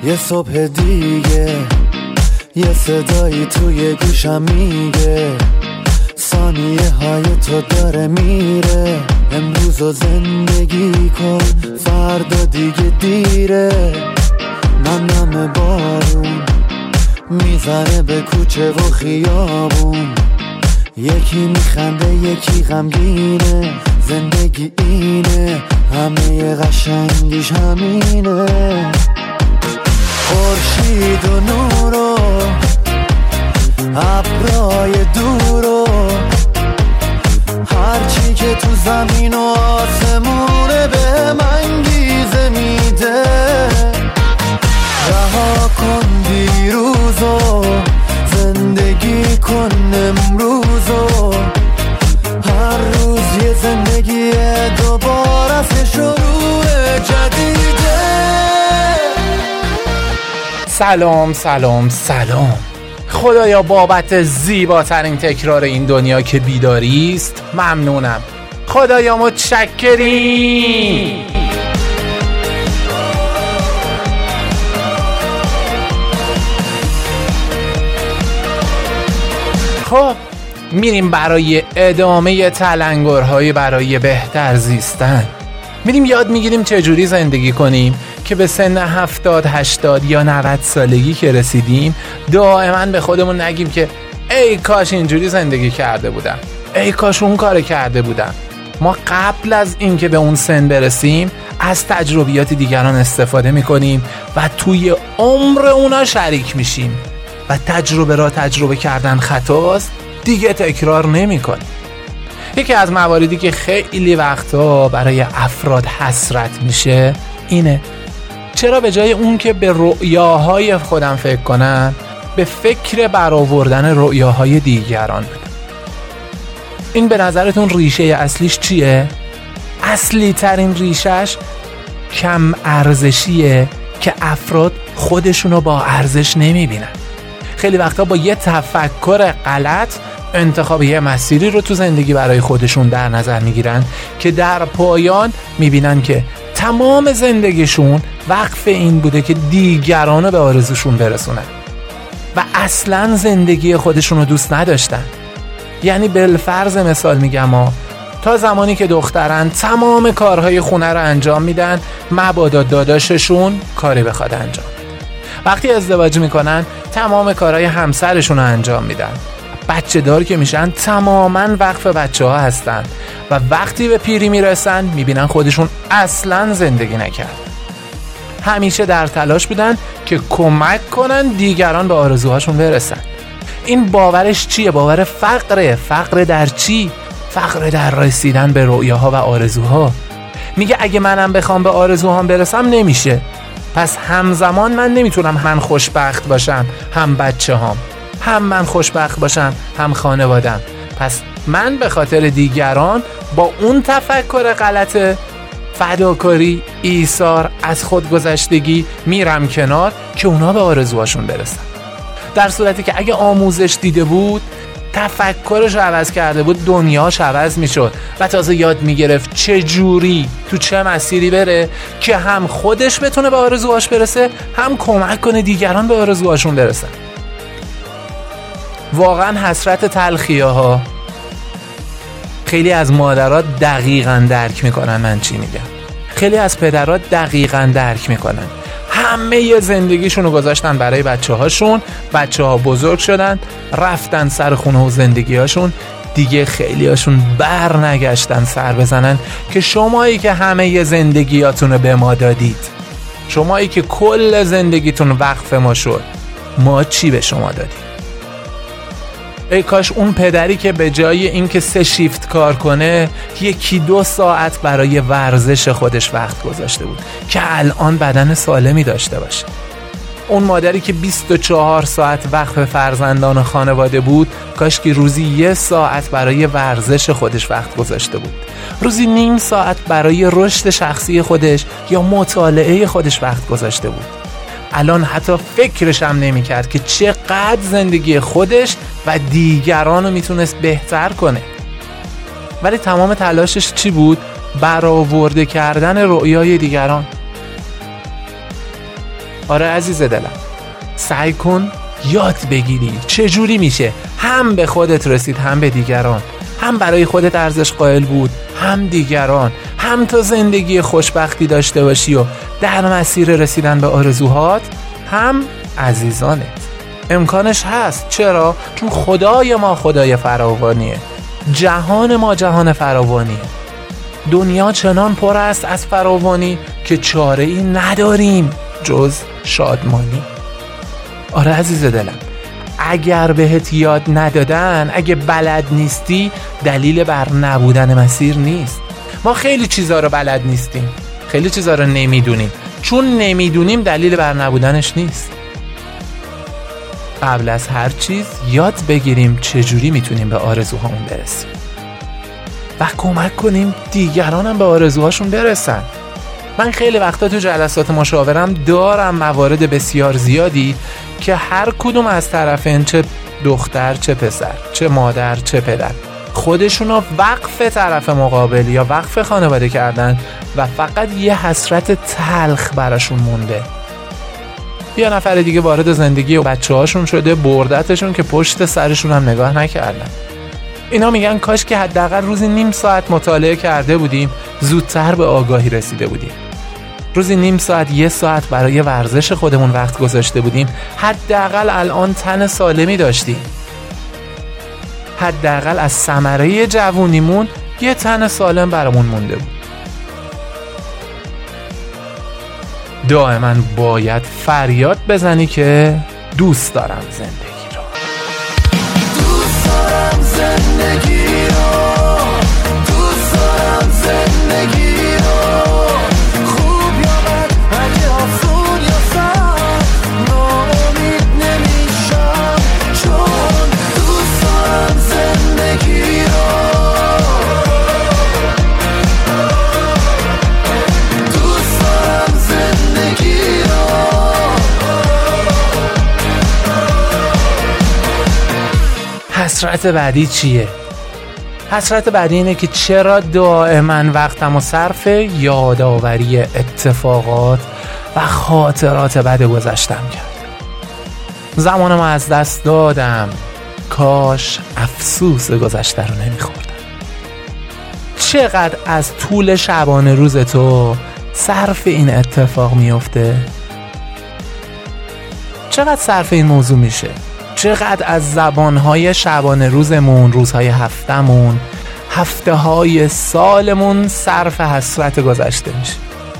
یه صبح دیگه یه صدایی توی گوشم میگه ثانیه های تو داره میره، امروزو زندگی کن فردا دیگه دیره. نم نم بارون میزنه به کوچه و خیابون، یکی میخنده یکی غمگینه، زندگی اینه همه قشنگیش همینه. خورشید و نور و ابرای دور و هرچی که تو زمین و آسمونه به من انگیزه میده. رها کن دیروزو زندگی کن امروزو، هر روز یه زندگی دوباره از شروع جدیده. سلام سلام سلام. خدایا بابت زیباترین تکرار این دنیا که بیداری است ممنونم. خدایا متشکریم. خب میریم برای ادامه تلنگرهای برای بهتر زیستن. میریم یاد میگیریم چجوری زندگی کنیم که به سن 70 80 یا 90 سالگی که رسیدیم دائما به خودمون نگیم که ای کاش اینجوری زندگی کرده بودم، ای کاش اون کار کرده بودم. ما قبل از این که به اون سن برسیم از تجربیات دیگران استفاده میکنیم و توی عمر اونا شریک میشیم و تجربه کردن خطاست، دیگه تکرار نمیکنیم. یکی از مواردی که خیلی وقتا برای افراد حسرت میشه اینه چرا به جای اون که به رؤیاهای خودم فکر کنم به فکر برآوردن رؤیاهای دیگران بدم. این به نظرتون ریشه اصلیش چیه؟ اصلی ترین ریشش کم ارزشیه که افراد خودشونو با ارزش نمیبینن. خیلی وقتا با یه تفکر غلط انتخاب یه مسیری رو تو زندگی برای خودشون در نظر میگیرن که در پایان میبینن که تمام زندگیشون وقف این بوده که دیگران رو به آرزوشون برسونن و اصلا زندگی خودشون رو دوست نداشتن. یعنی بالفرض مثال میگم تا زمانی که دخترن تمام کارهای خونه رو انجام میدن مبادا داداششون کاری بخواد انجام بده. وقتی ازدواج میکنن تمام کارهای همسرشون رو انجام میدن. بچه دار که میشن تماماً وقف بچه ها هستن و وقتی به پیری میرسن میبینن خودشون اصلاً زندگی نکردن. همیشه در تلاش بودن که کمک کنن دیگران به آرزوهاشون برسن. این باورش چیه؟ باور فقره. فقر در چی؟ فقر در رسیدن به رؤیاها و آرزوها. میگه اگه منم بخوام به آرزوهام برسم نمیشه، پس همزمان من نمیتونم هم خوشبخت باشم هم بچه هام، هم من خوشبخت باشم هم خانوادم. پس من به خاطر دیگران با اون تفکر غلط فداکاری، ایثار، از خودگذشتگی میرم کنار که اونا به آرزوهاشون برسن. در صورتی که اگه آموزش دیده بود، تفکرش عوض کرده بود، دنیاش عوض میشد و تازه یاد میگرفت چه جوری تو چه مسیری بره که هم خودش بتونه به آرزوهاش برسه هم کمک کنه دیگران به آرزوهاشون برسن. واقعا حسرت تلخیه ها. خیلی از مادرها دقیقاً درک میکنن من چی میگم. خیلی از پدرها دقیقاً درک میکنن. همه زندگیشونو گذاشتن برای بچه هاشون، بچه ها بزرگ شدن، رفتن سر خونه و زندگی هاشون، دیگه خیلی هاشون بر نگشتن سر بزنن که شمایی که همه زندگیاتونو به ما دادید، شمایی که کل زندگیتون وقف ما شد، ما چی به شما دادیم؟ ای کاش اون پدری که به جای اینکه 3 شیفت کار کنه 1-2 ساعت برای ورزش خودش وقت گذاشته بود که الان بدن سالمی داشته باشه. اون مادری که 24 ساعت وقت فرزندان و خانواده بود کاش که روزی 1 ساعت برای ورزش خودش وقت گذاشته بود، روزی نیم ساعت برای رشد شخصی خودش یا مطالعه خودش وقت گذاشته بود. الان حتی فکرش هم نمی کرد که چقدر زندگی خودش و دیگران رو میتونست بهتر کنه. ولی تمام تلاشش چی بود؟ برآورده کردن رؤیای دیگران. آره عزیز دلم، سعی کن یاد بگیری چجوری میشه هم به خودت رسید هم به دیگران، هم برای خودت ارزش قائل بود هم دیگران، هم تو زندگی خوشبختی داشته باشی و در مسیر رسیدن به آرزوهات هم عزیزانت. امکانش هست. چرا؟ چون خدای ما خدای فراوانیه، جهان ما جهان فراوانیه، دنیا چنان پر است از فراوانی که چاره ای نداریم جز شادمانی. آره عزیز دلم، اگر بهت یاد ندادن، اگه بلد نیستی، دلیل بر نبودن مسیر نیست. ما خیلی چیزا رو بلد نیستیم، خیلی چیزا رو نمیدونیم، چون نمیدونیم دلیل بر نبودنش نیست. قبل از هر چیز یاد بگیریم چجوری میتونیم به آرزوهامون برسیم و کمک کنیم دیگران هم به آرزوهاشون برسن. من خیلی وقتا تو جلسات مشاورم دارم موارد بسیار زیادی که هر کدوم از طرفین، چه دختر چه پسر، چه مادر چه پدر، خودشونو وقف طرف مقابل یا وقف خانواده کردن و فقط یه حسرت تلخ براشون مونده. یه نفر دیگه وارد زندگی و بچه هاشون شده، بردتشون که پشت سرشون هم نگاه نکردن. اینا میگن کاش که حداقل روزی نیم ساعت مطالعه کرده بودیم، زودتر به آگاهی رسیده بودیم. روزی نیم ساعت، یه ساعت برای ورزش خودمون وقت گذاشته بودیم، حداقل الان تن سالمی داشتیم. حداقل از ثمره جوونیمون یه تن سالم برامون مونده بود. دائما باید فریاد بزنی که دوست دارم زندگی رو، دوست دارم زندگی رو، دوست دارم زندگی رو. خوب یا بد، اگه آسون یا سخت، ناامید نمیشم، چون دوست دارم زندگی رو، دوست دارم زندگی رو. حسرت بعدی چیه؟ حسرت بعدی اینه که چرا دائما وقتمو صرف یادآوری اتفاقات و خاطرات بد گذشتم کرد. زمانمو از دست دادم، کاش افسوس گذشته رو نمیخوردم. چقدر از طول شبانه روز تو صرف این اتفاق میفته؟ چقدر صرف این موضوع میشه؟ چقدر از زبانهای شبانه روزمون، روزهای هفتمون، هفتههای سالمون صرف حسرت گذشته میشه؟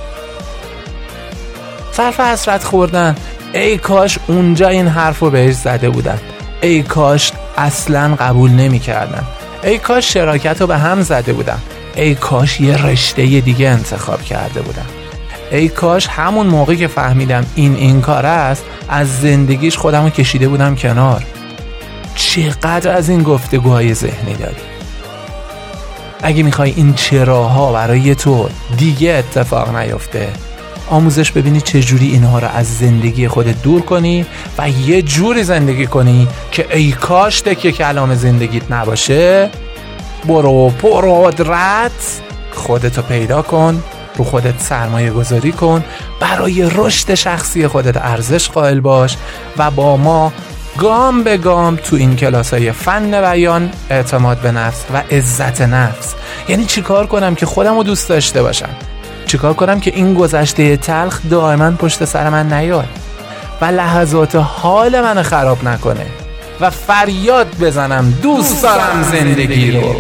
صرف حسرت خوردن. ای کاش اونجا این حرف رو بهش زده بودن، ای کاش اصلا قبول نمی کردن، ای کاش شراکت رو به هم زده بودن، ای کاش یه رشته دیگه انتخاب کرده بودن، ای کاش همون موقع که فهمیدم این کار است از زندگیش خودمو کشیده بودم کنار. چقدر از این گفتگوهای ذهنی داری؟ اگه میخوای این چراها برای تو دیگه اتفاق نیفته، آموزش ببینی چجوری اینها رو از زندگی خودت دور کنی و یه جوری زندگی کنی که ای کاش تکیه کلام زندگیت نباشه. برو پرقدرت خودتو پیدا کن، رو خودت سرمایه گذاری کن، برای رشد شخصی خودت ارزش قائل باش و با ما گام به گام تو این کلاسای فن بیان، اعتماد به نفس و عزت نفس، یعنی چیکار کنم که خودم رو دوست داشته باشم، چیکار کنم که این گذشته تلخ دائما پشت سر من نیاد و لحظات حال من خراب نکنه و فریاد بزنم دوست دارم زندگی رو.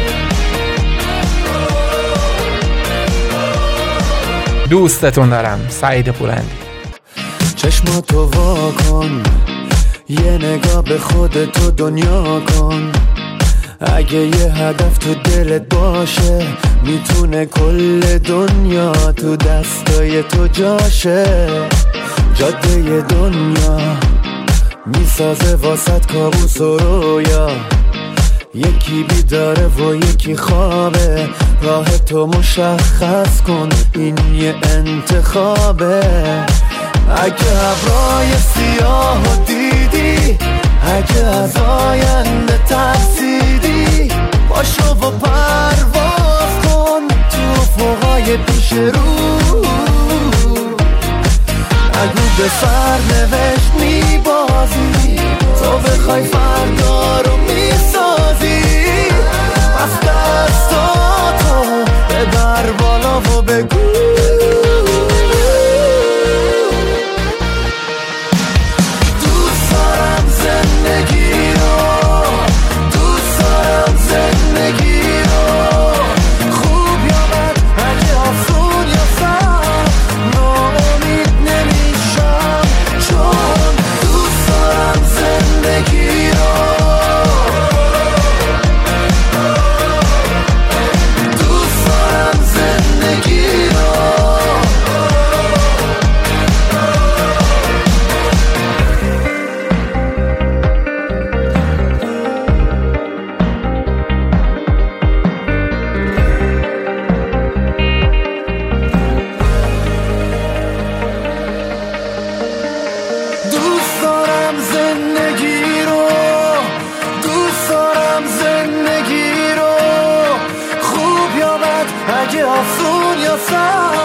دوستتون دارم. سعید پورندی. چشماتو وا کن، یه نگاه به خودتو دنیا کن. اگه یه هدف تو دلت باشه، میتونه کل دنیا تو دستای تو جاشه. جاده دنیا میسازه واسط کابوس و رویا، یکی بیداره و یکی خوابه. راه تو مشخص کن، این یه انتخابه. اگه ابرای سیاه رو دیدی، اگه از آینده ترسیدی، باشو و پرواز کن تو افقای پیش رو. اگه به سرنوشت میبازی، تو بخوای فردا رو میسازی. از دستاتو ببر بالا و بگو دوست دارم زندگی رو، دوست دارم زندگی رو. خوب یا بد، اگه آسون یا سخت، ناامید نمیشم، چون دوست دارم زندگی رو. دوست دارم زندگی رو. دوست دارم زندگی رو، دوست دارم زندگی رو. خوب یا بد، اگه آسون یا سخت،